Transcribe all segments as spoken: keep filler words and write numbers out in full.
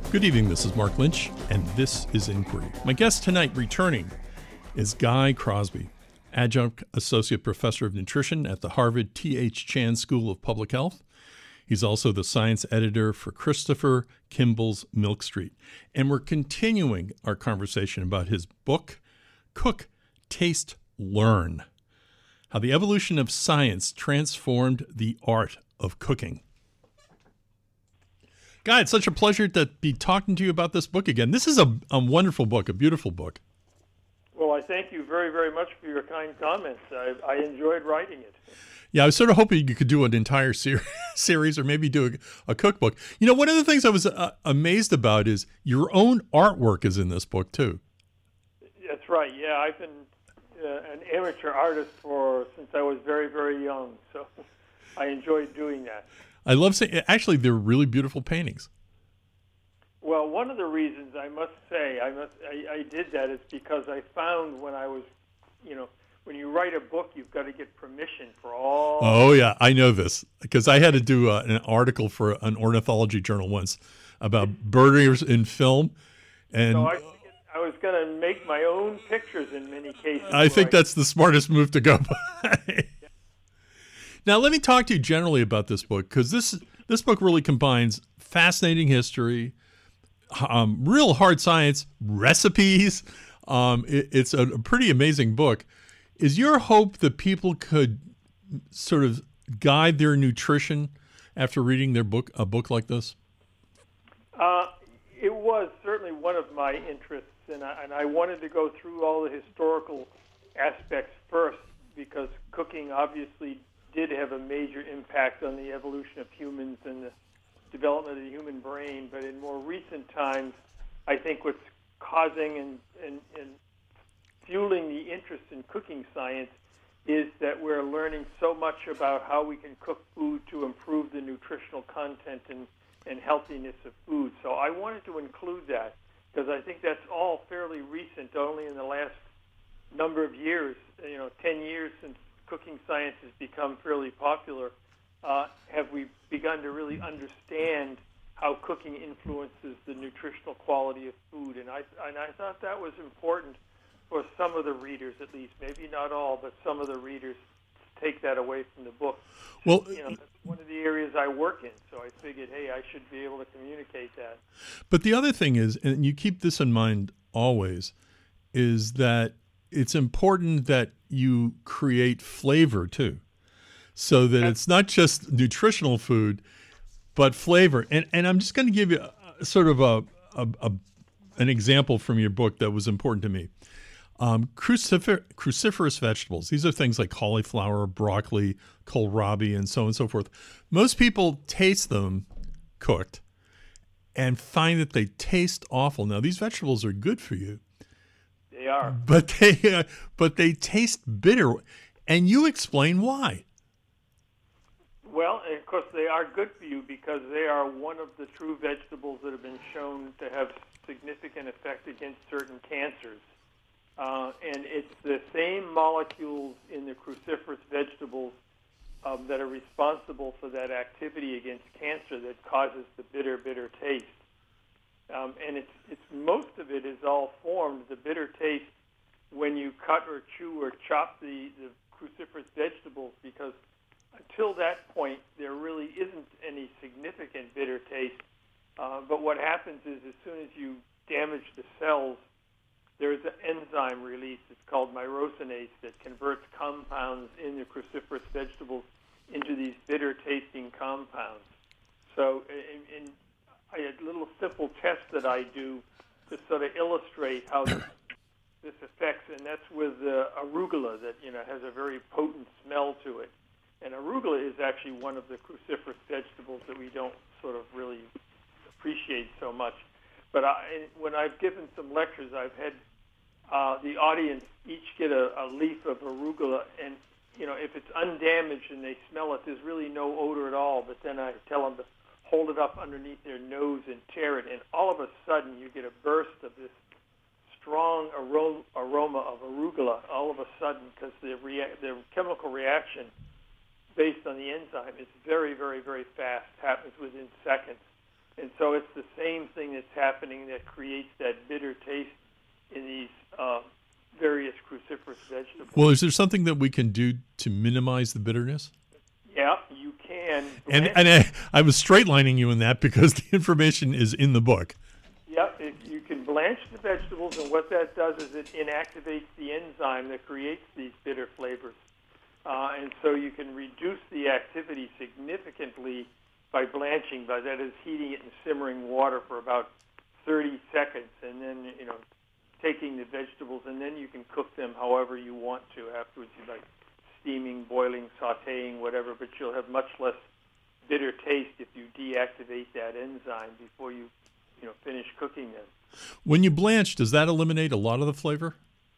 Good evening, this is Mark Lynch, and this is Inquiry. My guest tonight returning is Guy Crosby, Adjunct Associate Professor of Nutrition at the Harvard T H Chan School of Public Health. He's also the science editor for Christopher Kimball's Milk Street. And we're continuing our conversation about his book, Cook, Taste, Learn: How the Evolution of Science Transformed the Art of Cooking. Guy, it's such a pleasure to be talking to you about this book again. This is a, a wonderful book, a beautiful book. Well, I thank you very, very much for your kind comments. I, I enjoyed writing it. Yeah, I was sort of hoping you could do an entire ser- series or maybe do a, a cookbook. You know, one of the things I was uh, amazed about is your own artwork is in this book, too. That's right. Yeah, I've been uh, an amateur artist for since I was very, very young, so I enjoyed doing that. I love saying, actually, they're really beautiful paintings. Well, one of the reasons I must say I must I, I did that is because I found when I was, you know, when you write a book, you've got to get permission for all. Oh, yeah, I know this because I had to do uh, an article for an ornithology journal once about birders in film. And so I, figured I was going to make my own pictures in many cases. I think I, that's the smartest move to go by. Now, let me talk to you generally about this book, because this this book really combines fascinating history, um, real hard science, recipes. Um, it, it's a, a pretty amazing book. Is your hope that people could sort of guide their nutrition after reading their book, a book like this? Uh, it was certainly one of my interests, and I, and I wanted to go through all the historical aspects first, because cooking obviously did have a major impact on the evolution of humans and the development of the human brain. But in more recent times, I think what's causing and, and, and fueling the interest in cooking science is that we're learning so much about how we can cook food to improve the nutritional content and, and healthiness of food. So I wanted to include that because I think that's all fairly recent, only in the last number of years, you know, ten years since cooking science has become fairly popular, uh, have we begun to really understand how cooking influences the nutritional quality of food. And I, and I thought that was important for some of the readers, at least, maybe not all, but some of the readers to take that away from the book. Well, you know, that's one of the areas I work in, so I figured, hey, I should be able to communicate that. But the other thing is, and you keep this in mind always, is that it's important that you create flavor too, so that it's not just nutritional food, but flavor. And and I'm just going to give you a, sort of a, a, a an example from your book that was important to me. Um, crucifer, cruciferous vegetables. These are things like cauliflower, broccoli, kohlrabi, and so on and so forth. Most people taste them cooked and find that they taste awful. Now, these vegetables are good for you. They are. But they, uh, but they taste bitter, and you explain why. Well, and of course, they are good for you because they are one of the true vegetables that have been shown to have significant effect against certain cancers. Uh, and it's the same molecules in the cruciferous vegetables um, that are responsible for that activity against cancer that causes the bitter, bitter taste. Um, and it's it's most of it is all formed, the bitter taste, when you cut or chew or chop the, the cruciferous vegetables, because until that point, there really isn't any significant bitter taste. Uh, but what happens is as soon as you damage the cells, there's an enzyme release. It's called myrosinase that converts compounds in the cruciferous vegetables into these bitter-tasting compounds. So in, in a little simple test that I do to sort of illustrate how this, this affects, and that's with uh, arugula that, you know, has a very potent smell to it. And arugula is actually one of the cruciferous vegetables that we don't sort of really appreciate so much. But I, when I've given some lectures, I've had uh, the audience each get a, a leaf of arugula, and, you know, if it's undamaged and they smell it, there's really no odor at all. But then I tell them to hold it up underneath their nose and tear it, and all of a sudden you get a burst of this strong aroma, aroma of arugula all of a sudden, because the, rea- the chemical reaction based on the enzyme is very, very, very fast, happens within seconds. And so so it's the same thing that's happening that creates that bitter taste in these uh, various cruciferous vegetables. Well, is there something that we can do to minimize the bitterness? Yeah, you can. And and I, I was straight lining you in that because the information is in the book. Yeah, it, you can blanch the vegetables, and what that does is it inactivates the enzyme that creates these bitter flavors. Uh, and so you can reduce the activity significantly by blanching, by that is heating it in simmering water for about thirty seconds, and then, you know, taking the vegetables, and then you can cook them however you want to afterwards. You like steaming, boiling, sautéing, whatever, but you'll have much less bitter taste if you deactivate that enzyme before you, you know, finish cooking them. When you blanch, does that eliminate a lot of the flavor?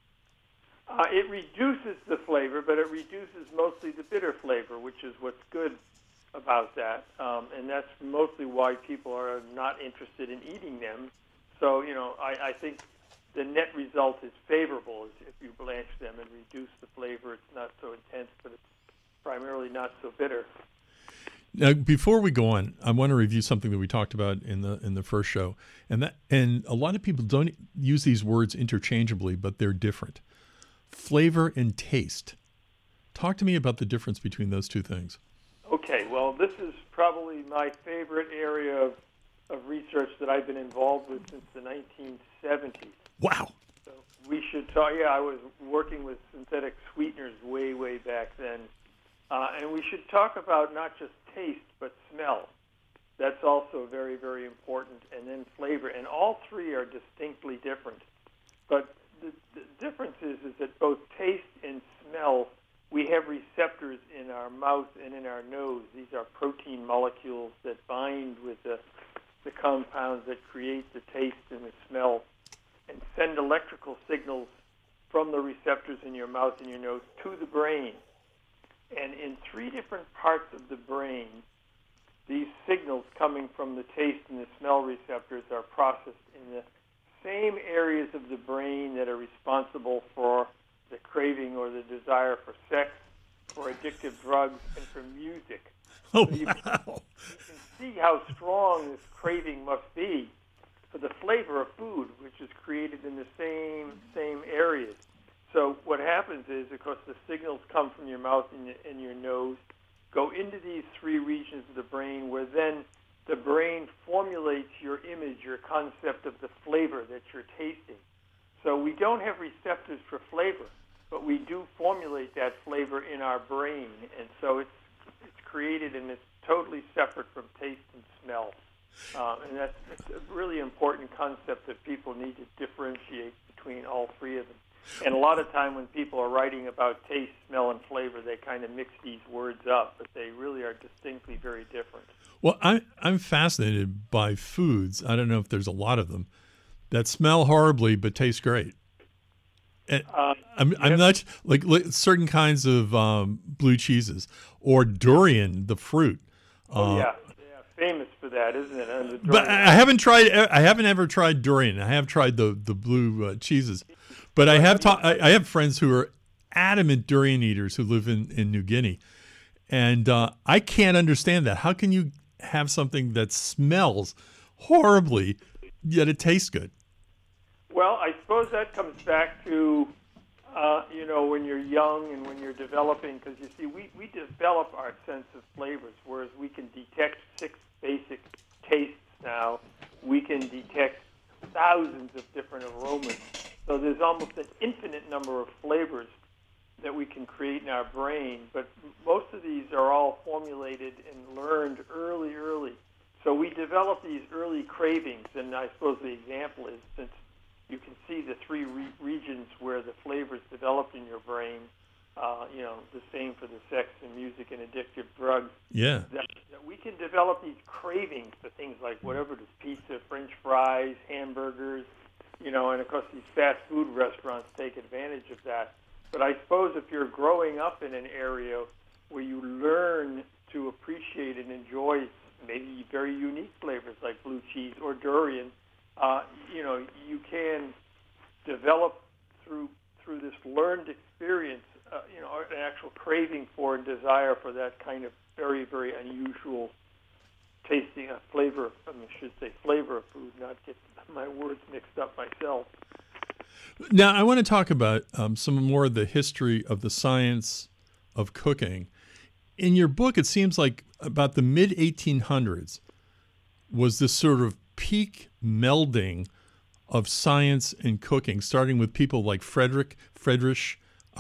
Uh, it reduces the flavor, but it reduces mostly the bitter flavor, which is what's good about that. Um, and that's mostly why people are not interested in eating them. So, you know, I, I think the net result is favorable if you blanch them and reduce the flavor. It's not so intense, but it's primarily not so bitter. Now, before we go on, I want to review something that we talked about in the in the first show, and that and a lot of people don't use these words interchangeably, but they're different. Flavor and taste. Talk to me about the difference between those two things. Okay, well, this is probably my favorite area of, of research that I've been involved with since the nineteen seventies. Wow. So we should talk. Yeah, I was working with synthetic sweeteners way, way back then. Uh, and we should talk about not just taste, but smell. That's also very, very important. And then flavor. And all three are distinctly different. But the, the difference is, is that both taste and smell, we have receptors in our mouth and in our nose. These are protein molecules that bind with the, the compounds that create the taste and the smell and send electrical signals from the receptors in your mouth and your nose to the brain. And in three different parts of the brain, these signals coming from the taste and the smell receptors are processed in the same areas of the brain that are responsible for the craving or the desire for sex, for addictive drugs, and for music. Oh, so you, wow. can, you can see how strong this craving must be for the flavor of food, which is created in the same same areas. So what happens is, of course, the signals come from your mouth and your, and your nose, go into these three regions of the brain, where then the brain formulates your image, your concept of the flavor that you're tasting. So we don't have receptors for flavor, but we do formulate that flavor in our brain, and so it's it's created and it's totally separate from taste and smell. Uh, and that's, that's a really important concept that people need to differentiate between all three of them. And a lot of time when people are writing about taste, smell, and flavor, they kind of mix these words up, but they really are distinctly very different. Well, I, I'm fascinated by foods. I don't know if there's a lot of them that smell horribly but taste great. And Uh, I'm, I'm not like, like certain kinds of um, blue cheeses or durian, the fruit. Oh, uh, yeah. yeah. Famous for that, isn't it? And the But durian- I haven't tried. I haven't ever tried durian. I have tried the the blue uh, cheeses, but I have ta- I, I have friends who are adamant durian eaters who live in, in New Guinea, and uh, I can't understand that. How can you have something that smells horribly yet it tastes good? Well, I suppose that comes back to, uh, you know, when you're young and when you're developing, because you see, we, we develop our sense of flavors, whereas we can detect six basic tastes now. We can detect thousands of different aromas. So there's almost an infinite number of flavors that we can create in our brain, but most of these are all formulated and learned early, early. So we develop these early cravings, and I suppose the example is, since you can see the three re- regions where the flavors developed in your brain, uh, you know, the same for the sex and music and addictive drugs, Yeah. that, that we can develop these cravings for things like whatever it is, pizza, French fries, hamburgers, you know, and of course these fast food restaurants take advantage of that. But I suppose if you're growing up in an area where you learn to appreciate and enjoy maybe very unique flavors like blue cheese or durian, uh, you know, you can develop through through this learned experience, uh, you know, an actual craving for and desire for that kind of very, very unusual tasting a flavor. I mean, I should say flavor of food, not get my words mixed up myself. Now, I want to talk about um, some more of the history of the science of cooking. In your book, it seems like about the mid eighteen hundreds was this sort of peak melding of science and cooking, starting with people like Frederick Friedrich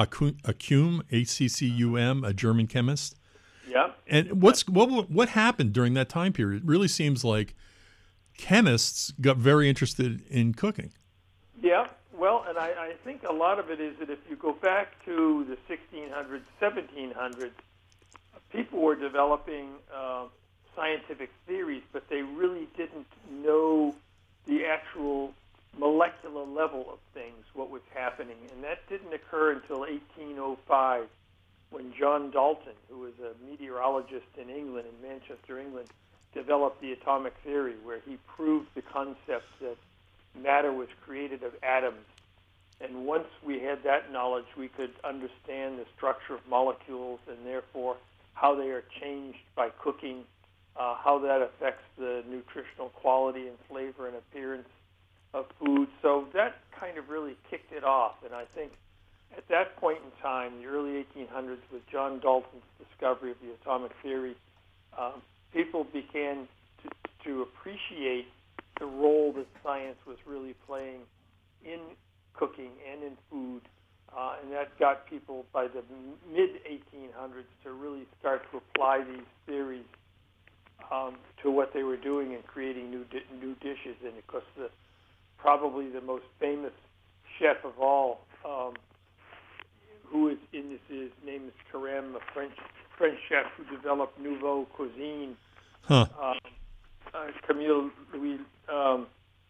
Accum, A C C U M, a German chemist. Yeah. And what's what what happened during that time period? It really seems like chemists got very interested in cooking. Yeah. Well, and I, I think a lot of it is that if you go back to the sixteen hundreds, seventeen hundreds, people were developing uh, scientific theories, but they really didn't know the actual molecular level of things, what was happening. And that didn't occur until eighteen oh five, when John Dalton, who was a meteorologist in England, in Manchester, England, developed the atomic theory, where he proved the concept that matter was created of atoms. And once we had that knowledge, we could understand the structure of molecules and therefore how they are changed by cooking, uh, how that affects the nutritional quality and flavor and appearance of food. So that kind of really kicked it off. And I think at that point in time, the early eighteen hundreds, with John Dalton's discovery of the atomic theory, um, people began to, to appreciate the role that science was really playing in cooking and in food. Uh, and that got people by the mid eighteen hundreds to really start to apply these theories um, to what they were doing and creating new di- new dishes. And of course, the probably the most famous chef of all, um, who is in this, his name is Carême, a French French chef who developed nouveau cuisine. Huh. Um, uh, Camille Louis um,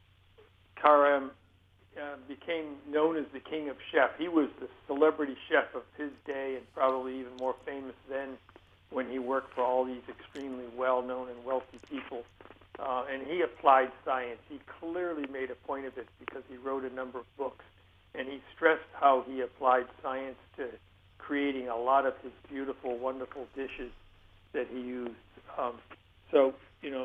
Carême uh, became known as the king of chef. He was the celebrity chef of his day, and probably even more famous then when he worked for all these extremely well-known and wealthy people. Uh, and he applied science. He clearly made a point of it because he wrote a number of books, and he stressed how he applied science to creating a lot of his beautiful, wonderful dishes that he used. Um, so, you know,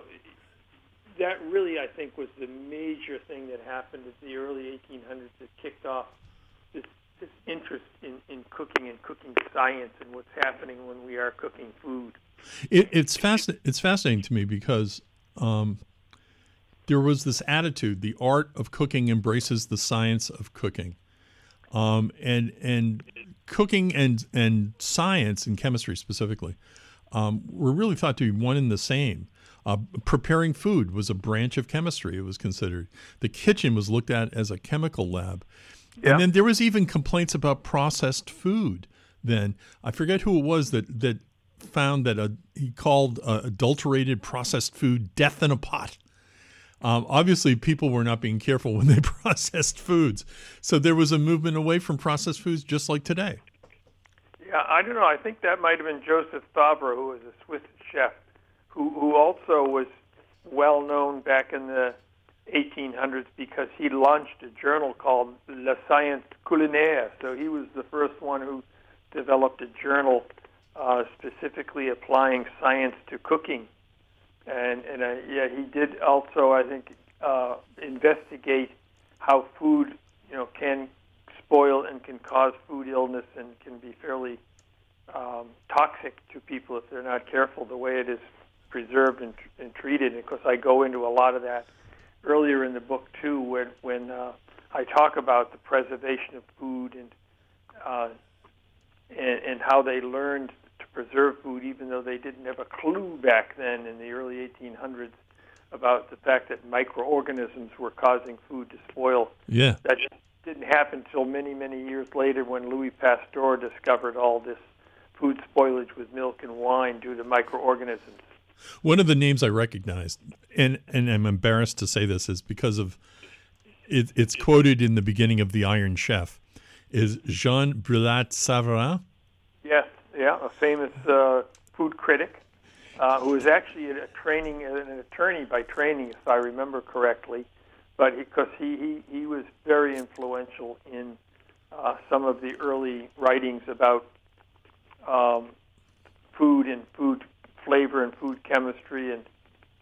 that really, I think, was the major thing that happened in the early eighteen hundreds that kicked off this, this interest in, in cooking and cooking science and what's happening when we are cooking food. It, it's fascinating. It's fascinating to me because um, there was this attitude: the art of cooking embraces the science of cooking, um, and and cooking and and science and chemistry specifically um, were really thought to be one and the same. Uh, preparing food was a branch of chemistry. It was considered. The kitchen was looked at as a chemical lab, Yeah. and then there was even complaints about processed food. Then I forget who it was that that. found that a, he called uh, adulterated processed food death in a pot. Um, obviously, people were not being careful when they processed foods. So there was a movement away from processed foods just like today. Yeah, I don't know. I think that might have been Joseph Fabre, who was a Swiss chef, who, who also was well known back in the eighteen hundreds because he launched a journal called La Science Culinaire. So he was the first one who developed a journal Uh, specifically applying science to cooking. And, and uh, yeah, he did also, I think, uh, investigate how food, you know, can spoil and can cause food illness and can be fairly um, toxic to people if they're not careful the way it is preserved and, and treated. And of course, I go into a lot of that earlier in the book, too, when, when uh, I talk about the preservation of food and, uh, and, and how they learned preserve food, even though they didn't have a clue back then in the early eighteen hundreds about the fact that microorganisms were causing food to spoil. Yeah. That didn't happen until many, many years later when Louis Pasteur discovered all this food spoilage with milk and wine due to microorganisms. One of the names I recognized, and, and I'm embarrassed to say this, is because of it, it's quoted in the beginning of The Iron Chef, is Jean Brillat-Savarin. Yes. Yeah, a famous uh, food critic uh, who was actually a training an attorney by training, if I remember correctly. But because he, he, he was very influential in uh, some of the early writings about um, food and food flavor and food chemistry, and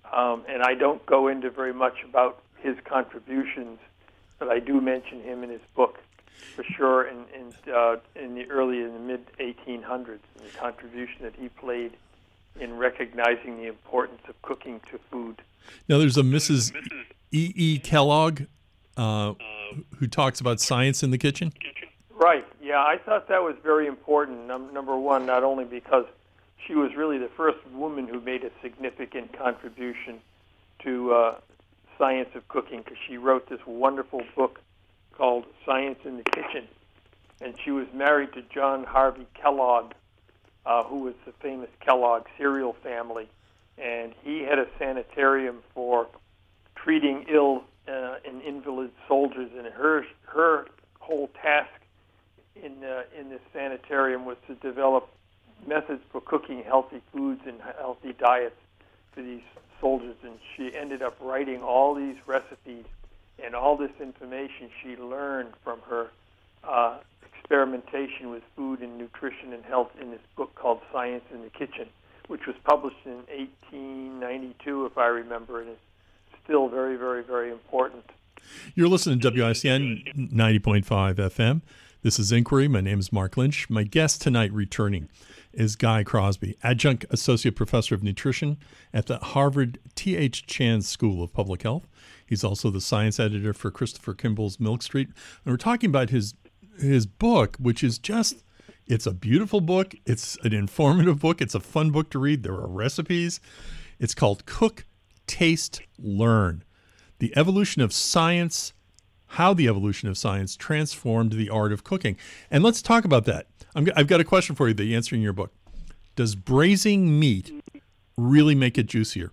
Um, and I don't go into very much about his contributions, but I do mention him in his book for sure in in, uh, in the early in the mid eighteen hundreds, and the contribution that he played in recognizing the importance of cooking to food. Now, there's a Missus E. E. Kellogg uh, who talks about science in the kitchen. Right. Yeah, I thought that was very important. Num- number one, not only because she was really the first woman who made a significant contribution to uh, science of cooking, because she wrote this wonderful book called Science in the Kitchen. And she was married to John Harvey Kellogg, uh, who was the famous Kellogg cereal family. And he had a sanitarium for treating ill uh, and invalid soldiers. And her her whole task in uh, in this sanitarium was to develop methods for cooking healthy foods and healthy diets for these soldiers. And she ended up writing all these recipes and all this information she learned from her uh, experimentation with food and nutrition and health in this book called Science in the Kitchen, which was published in eighteen ninety-two, if I remember, and is still very, very, very important. You're listening to W I C N ninety point five F M. This is Inquiry. My name is Mark Lynch. My guest tonight returning is Guy Crosby, Adjunct Associate Professor of Nutrition at the Harvard T H Chan School of Public Health. He's also the science editor for Christopher Kimball's Milk Street. And we're talking about his his book, which is just, it's a beautiful book. It's an informative book. It's a fun book to read. There are recipes. It's called Cook, Taste, Learn: The Evolution of Science, How the Evolution of Science Transformed the Art of Cooking. And let's talk about that. I'm, I've got a question for you, the answer in your book. Does braising meat really make it juicier?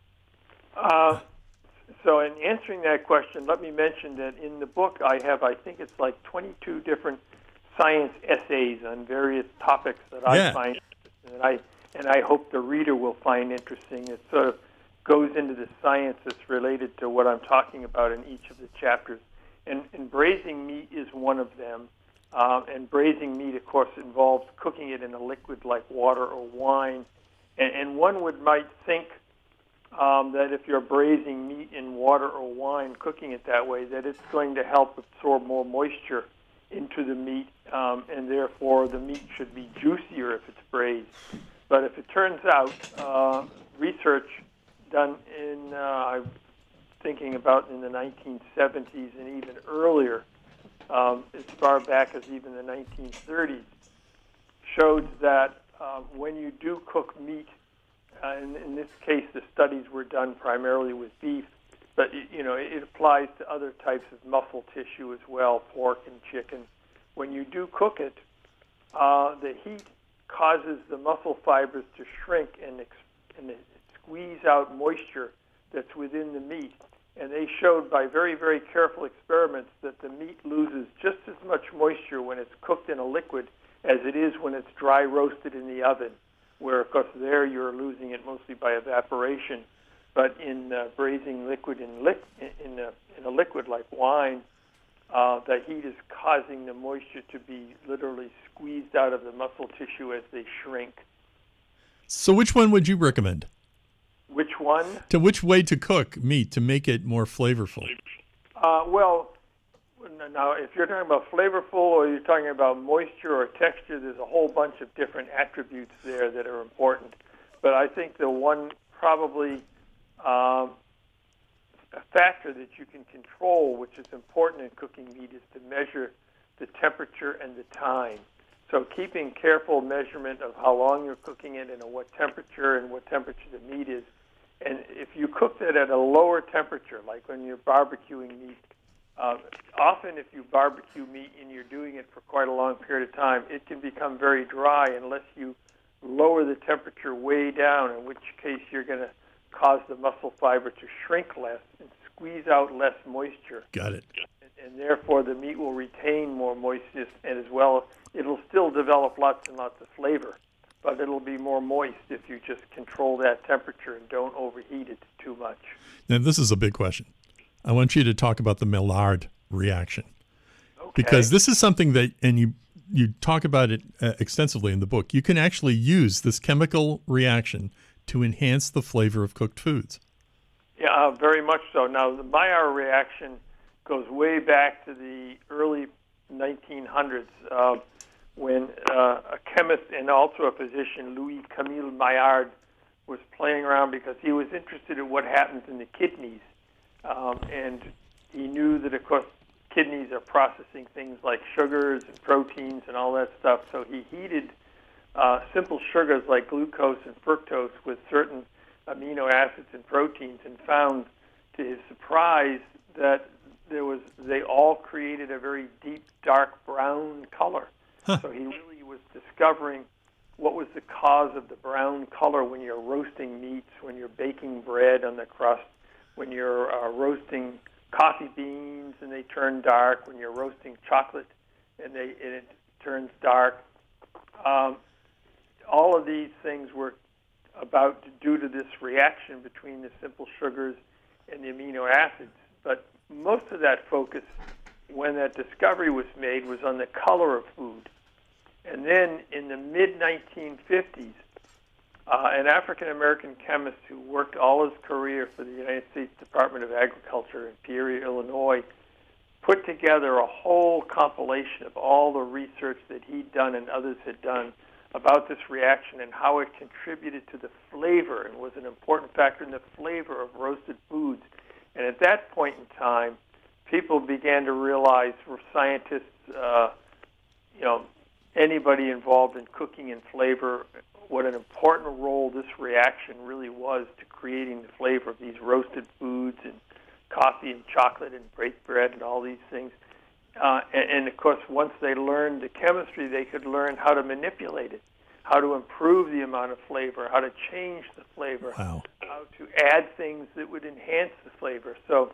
Uh, so in answering that question, let me mention that in the book I have, I think it's like twenty-two different science essays on various topics that I yeah. find, and I and I hope the reader will find interesting. It sort of goes into the science that's related to what I'm talking about in each of the chapters. And, and braising meat is one of them. Um, and braising meat, of course, involves cooking it in a liquid like water or wine. And, and one would might think um, that if you're braising meat in water or wine, cooking it that way, that it's going to help absorb more moisture into the meat, um, and therefore the meat should be juicier if it's braised. But if it turns out, uh, research done in, uh, I'm thinking about in the nineteen seventies and even earlier, um, as far back as even the nineteen thirties, showed that uh, when you do cook meat, uh, in, in this case the studies were done primarily with beef, but you know it applies to other types of muscle tissue as well, pork and chicken. When you do cook it, uh, the heat causes the muscle fibers to shrink and, ex- and squeeze out moisture that's within the meat. And they showed by very, very careful experiments that the meat loses just as much moisture when it's cooked in a liquid as it is when it's dry roasted in the oven, where, of course, there you're losing it mostly by evaporation. But in uh, braising liquid in, li- in, a, in a liquid like wine, uh, the heat is causing the moisture to be literally squeezed out of the muscle tissue as they shrink. So which one would you recommend? Which one? To which way to cook meat to make it more flavorful? Uh, well, now, if you're talking about flavorful or you're talking about moisture or texture, there's a whole bunch of different attributes there that are important. But I think the one probably um, a factor that you can control, which is important in cooking meat, is to measure the temperature and the time. So keeping careful measurement of how long you're cooking it and at what temperature and what temperature the meat is. And if you cook it at a lower temperature, like when you're barbecuing meat, uh, often if you barbecue meat and you're doing it for quite a long period of time, it can become very dry unless you lower the temperature way down, in which case you're going to cause the muscle fiber to shrink less and squeeze out less moisture. Got it. And, and therefore the meat will retain more moisture, and as well it'll still develop lots and lots of flavor, but it'll be more moist if you just control that temperature and don't overheat it too much. Now, this is a big question. I want you to talk about the Maillard reaction. Okay. Because this is something that, and you you talk about it uh, extensively in the book, you can actually use this chemical reaction to enhance the flavor of cooked foods. Yeah, uh, very much so. Now, the Maillard reaction goes way back to the early nineteen hundreds uh, when uh, a chemist and also a physician, Louis Camille Maillard, was playing around because he was interested in what happens in the kidneys. Um, and he knew that, of course, kidneys are processing things like sugars and proteins and all that stuff. So he heated uh, simple sugars like glucose and fructose with certain amino acids and proteins, and found, to his surprise, that there was they all created a very deep, dark brown color. Huh. So he really was discovering what was the cause of the brown color when you're roasting meats, when you're baking bread on the crust, when you're uh, roasting coffee beans and they turn dark, when you're roasting chocolate and, they, and it turns dark. Um, all of these things were about due to this reaction between the simple sugars and the amino acids. But most of that focus, when that discovery was made, was on the color of food. And then in the mid nineteen fifties, uh, an African-American chemist who worked all his career for the United States Department of Agriculture in Peoria, Illinois, put together a whole compilation of all the research that he'd done and others had done about this reaction and how it contributed to the flavor and was an important factor in the flavor of roasted foods. And at that point in time, people began to realize, for scientists, uh, you know, anybody involved in cooking and flavor, what an important role this reaction really was to creating the flavor of these roasted foods and coffee and chocolate and baked bread and all these things. Uh, and, and, of course, once they learned the chemistry, they could learn how to manipulate it, how to improve the amount of flavor, how to change the flavor, wow. how to add things that would enhance the flavor. So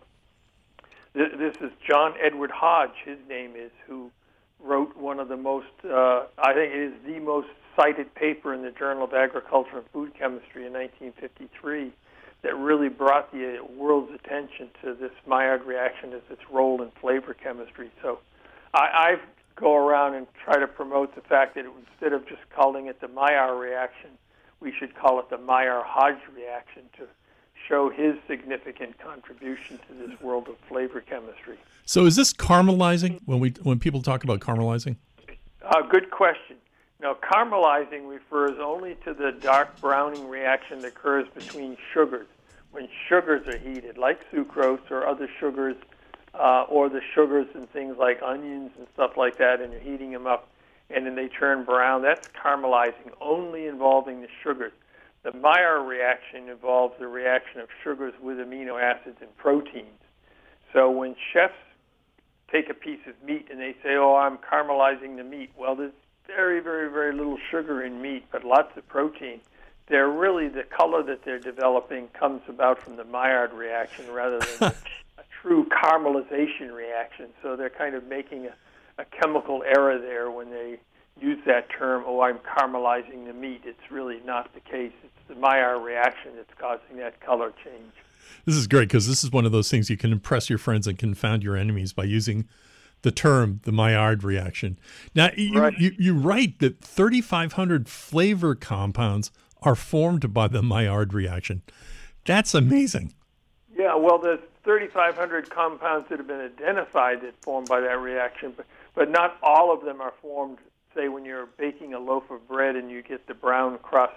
th- this is John Edward Hodge, his name is, who wrote one of the most, uh, I think it is the most cited paper in the Journal of Agriculture and Food Chemistry in nineteen fifty-three that really brought the world's attention to this Maillard reaction as its role in flavor chemistry. So I, I go around and try to promote the fact that it, instead of just calling it the Maillard reaction, we should call it the Maillard-Hodge reaction to show his significant contribution to this world of flavor chemistry. So is this caramelizing when we when people talk about caramelizing? Uh, good question. Now, caramelizing refers only to the dark browning reaction that occurs between sugars. When sugars are heated, like sucrose or other sugars, uh, or the sugars in things like onions and stuff like that, and you're heating them up, and then they turn brown, that's caramelizing, only involving the sugars. The Maillard reaction involves the reaction of sugars with amino acids and proteins. So when chefs take a piece of meat and they say, oh, I'm caramelizing the meat, well, there's very, very, very little sugar in meat, but lots of protein. They're really, the color that they're developing comes about from the Maillard reaction rather than a true caramelization reaction. So they're kind of making a, a chemical error there when they use that term, oh, I'm caramelizing the meat. It's really not the case. It's the Maillard reaction that's causing that color change. This is great because this is one of those things you can impress your friends and confound your enemies by using the term, the Maillard reaction. Now, you, right. you, you write that thirty-five hundred flavor compounds are formed by the Maillard reaction. That's amazing. Yeah, well, there's thirty-five hundred compounds that have been identified that form by that reaction, but, but not all of them are formed, say, when you're baking a loaf of bread and you get the brown crust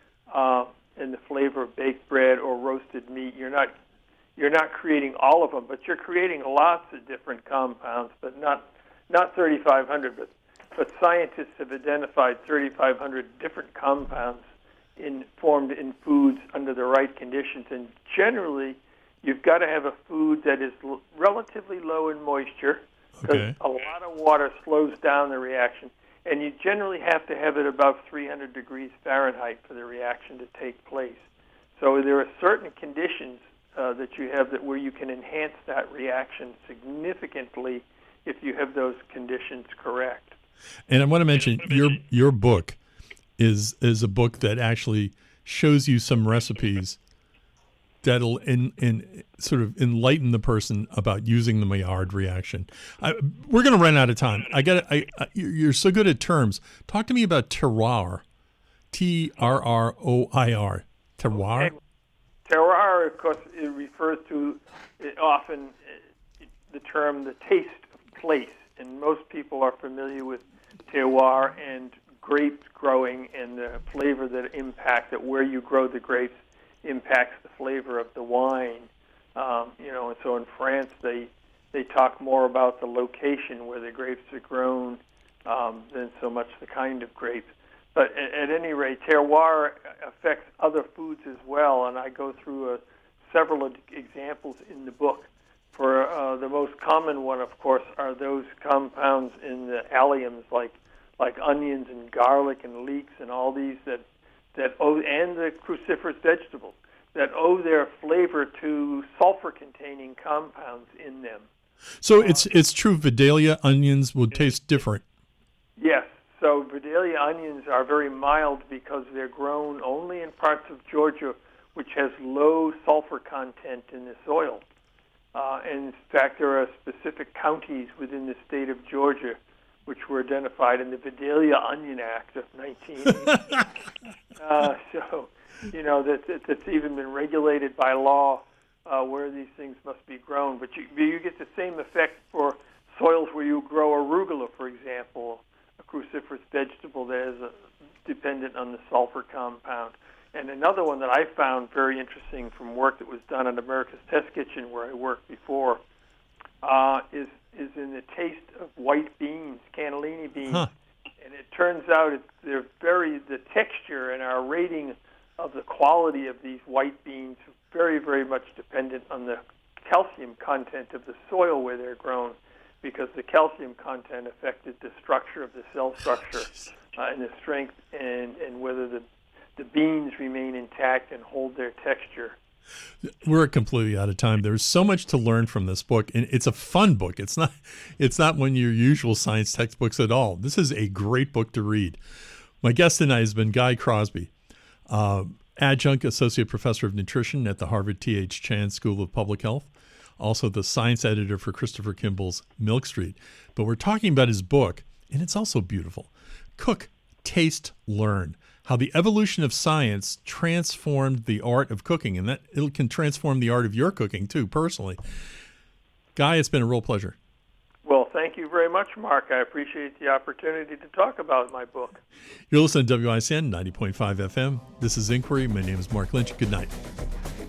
uh, and the flavor of baked bread or roasted meat. You're not You're not creating all of them, but you're creating lots of different compounds, but not not thirty-five hundred. But but scientists have identified thirty-five hundred different compounds in formed in foods under the right conditions. And generally, you've got to have a food that is l- relatively low in moisture, because okay. a lot of water slows down the reaction. And you generally have to have it above three hundred degrees Fahrenheit for the reaction to take place. So there are certain conditions Uh, that you have that where you can enhance that reaction significantly if you have those conditions correct. And I want to mention your your book is is a book that actually shows you some recipes that'll in, in sort of enlighten the person about using the Maillard reaction. I, we're going to run out of time. I got I, I you're so good at terms. Talk to me about terroir. T R R O I R. Terroir. Okay. terroir, of course, it refers to it often uh, the term the taste of place, and most people are familiar with terroir and grapes growing and the flavor that impacts it. Where you grow the grapes impacts the flavor of the wine. Um, you know, and so in France, they they talk more about the location where the grapes are grown um, than so much the kind of grapes. But at, at any rate, terroir affects other foods as well, and I go through uh, several examples in the book. For uh, the most common one, of course, are those compounds in the alliums, like like onions and garlic and leeks and all these that that owe, and the cruciferous vegetables that owe their flavor to sulfur-containing compounds in them. So it's it's true Vidalia onions would taste different. Yes. So Vidalia onions are very mild because they're grown only in parts of Georgia which has low sulfur content in the soil. Uh, and in fact, there are specific counties within the state of Georgia which were identified in the Vidalia Onion Act of nineteen eighty. uh, so, you know, that, that that's even been regulated by law uh, where these things must be grown. But you, you get the same effect for soils where you grow arugula, for example, a cruciferous vegetable that is a, dependent on the sulfur compound. And another one that I found very interesting from work that was done at America's Test Kitchen, where I worked before, uh, is is in the taste of white beans, cannellini beans. Huh. And it turns out it, they're very, the texture and our rating of the quality of these white beans very, very much dependent on the calcium content of the soil where they're grown, because the calcium content affected the structure of the cell structure uh, and the strength and, and whether the, the beans remain intact and hold their texture. We're completely out of time. There's so much to learn from this book, and it's a fun book. It's not it's not one of your usual science textbooks at all. This is a great book to read. My guest tonight has been Guy Crosby, uh, adjunct associate professor of nutrition at the Harvard T H Chan School of Public Health, also the science editor for Christopher Kimball's Milk Street. But we're talking about his book, and it's also beautiful. Cook, Taste, Learn. How the evolution of science transformed the art of cooking, and that it can transform the art of your cooking too, personally. Guy, it's been a real pleasure. Well, thank you very much, Mark. I appreciate the opportunity to talk about my book. You're listening to W I C N ninety point five F M. This is Inquiry. My name is Mark Lynch. Good night.